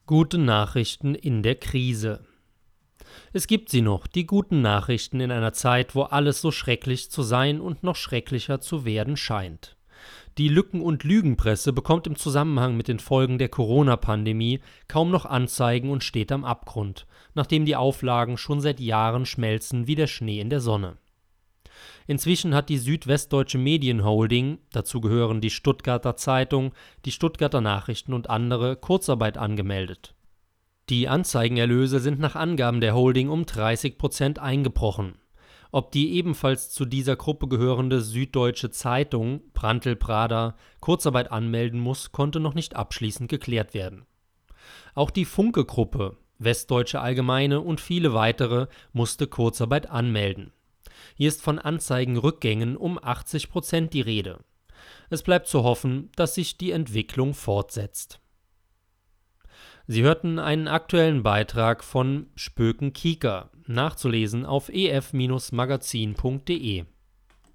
Gute Nachrichten in der Krise. Es gibt sie noch, die guten Nachrichten in einer Zeit, wo alles so schrecklich zu sein und noch schrecklicher zu werden scheint. Die Lücken- und Lügenpresse bekommt im Zusammenhang mit den Folgen der Corona-Pandemie kaum noch Anzeigen und steht am Abgrund, nachdem die Auflagen schon seit Jahren schmelzen wie der Schnee in der Sonne. Inzwischen hat die Südwestdeutsche Medienholding, dazu gehören die Stuttgarter Zeitung, die Stuttgarter Nachrichten und andere, Kurzarbeit angemeldet. Die Anzeigenerlöse sind nach Angaben der Holding um 30% eingebrochen. Ob die ebenfalls zu dieser Gruppe gehörende Süddeutsche Zeitung, Prantl-Prader, Kurzarbeit anmelden muss, konnte noch nicht abschließend geklärt werden. Auch die Funke-Gruppe, Westdeutsche Allgemeine und viele weitere musste Kurzarbeit anmelden. Hier ist von Anzeigenrückgängen um 80% die Rede. Es bleibt zu hoffen, dass sich die Entwicklung fortsetzt. Sie hörten einen aktuellen Beitrag von Spöken Kieker, nachzulesen auf ef-magazin.de.